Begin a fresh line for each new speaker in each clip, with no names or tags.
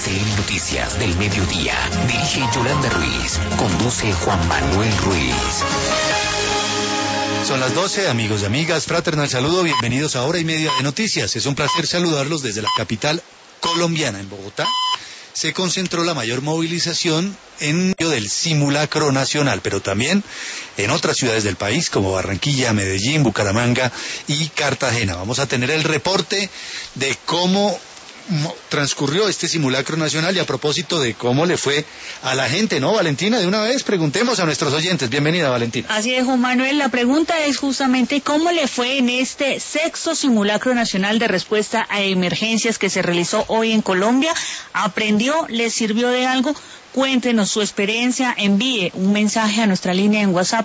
RCN Noticias del Mediodía. Dirige Yolanda Ruiz. Conduce Juan Manuel Ruiz.
Son las 12, amigos y amigas. Fraternal saludo. Bienvenidos a Hora y Media de Noticias. Es un placer saludarlos desde la capital colombiana, en Bogotá. Se concentró la mayor movilización en medio del simulacro nacional, pero también en otras ciudades del país como Barranquilla, Medellín, Bucaramanga y Cartagena. Vamos a tener el reporte de cómo transcurrió este simulacro nacional y a propósito de cómo le fue a la gente, ¿no, Valentina? De una vez preguntemos a nuestros oyentes. Bienvenida, Valentina.
Así es, Juan Manuel. La pregunta es justamente cómo le fue en este sexto simulacro nacional de respuesta a emergencias que se realizó hoy en Colombia. ¿Aprendió? ¿Le sirvió de algo? Cuéntenos su experiencia, envíe un mensaje a nuestra línea en WhatsApp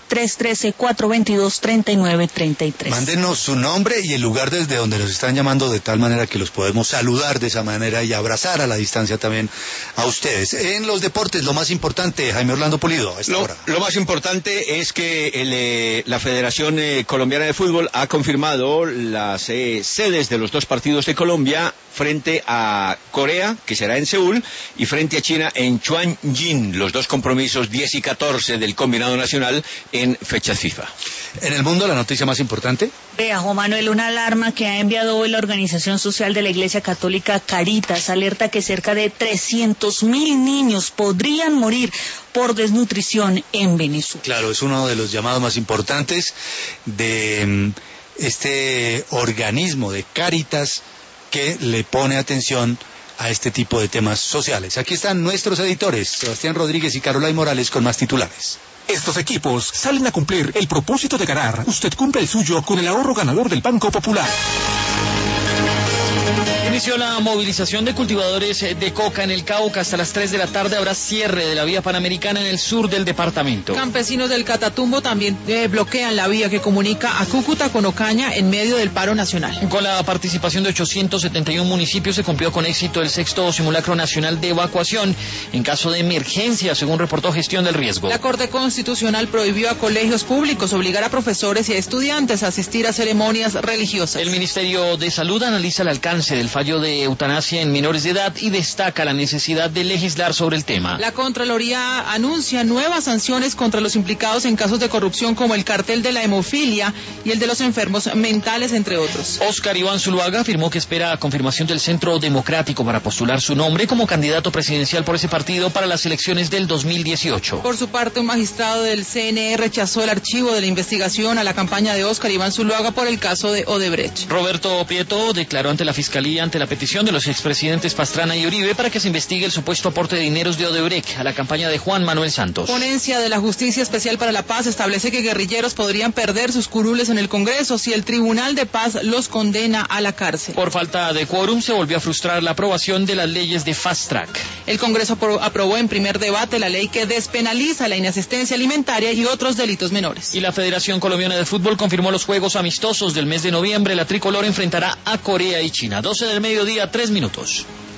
313-422-3933.
Mándenos su nombre y el lugar desde donde nos están llamando, de tal manera que los podemos saludar de esa manera y abrazar a la distancia también a ustedes. En los deportes, lo más importante, Jaime Orlando Pulido, a esta hora.
Lo más importante es que la Federación Colombiana de Fútbol ha confirmado las sedes de los dos partidos de Colombia frente a Corea, que será en Seúl, y frente a China en Chuanjin, los dos compromisos 10 y 14 del combinado nacional en fechas FIFA.
En el mundo, la noticia más importante.
Vea, Juan Manuel, una alarma que ha enviado hoy la Organización Social de la Iglesia Católica Caritas alerta que cerca de 300.000 niños podrían morir por desnutrición en Venezuela.
Claro, es uno de los llamados más importantes de este organismo de Caritas que le pone atención a este tipo de temas sociales. Aquí están nuestros editores, Sebastián Rodríguez y Carolina Morales, con más titulares.
Estos equipos salen a cumplir el propósito de ganar. Usted cumple el suyo con el ahorro ganador del Banco Popular.
Inició la movilización de cultivadores de coca en el Cauca. Hasta las 3 de la tarde habrá cierre de la vía panamericana en el sur del departamento.
Campesinos del Catatumbo también bloquean la vía que comunica a Cúcuta con Ocaña en medio del paro nacional.
Con la participación de 871 municipios se cumplió con éxito el sexto simulacro nacional de evacuación en caso de emergencia, según reportó Gestión del Riesgo.
La Corte Constitucional prohibió a colegios públicos obligar a profesores y a estudiantes a asistir a ceremonias religiosas.
El Ministerio de Salud analiza el alcance del fallo de eutanasia en menores de edad y destaca la necesidad de legislar sobre el tema.
La Contraloría anuncia nuevas sanciones contra los implicados en casos de corrupción como el cartel de la hemofilia y el de los enfermos mentales, entre otros.
Óscar Iván Zuluaga afirmó que espera confirmación del Centro Democrático para postular su nombre como candidato presidencial por ese partido para las elecciones del 2018.
Por su parte, un magistrado del CNE rechazó el archivo de la investigación a la campaña de Óscar Iván Zuluaga por el caso de Odebrecht.
Roberto Prieto declaró ante la Fiscalía ante la petición de los expresidentes Pastrana y Uribe para que se investigue el supuesto aporte de dineros de Odebrecht a la campaña de Juan Manuel Santos.
Ponencia de la Justicia Especial para la Paz establece que guerrilleros podrían perder sus curules en el Congreso si el Tribunal de Paz los condena a la cárcel.
Por falta de quórum se volvió a frustrar la aprobación de las leyes de Fast Track.
El Congreso aprobó en primer debate la ley que despenaliza la inasistencia alimentaria y otros delitos menores.
Y la Federación Colombiana de Fútbol confirmó los juegos amistosos del mes de noviembre. La tricolor enfrentará a Corea y China. 12 del mediodía, 3 minutos.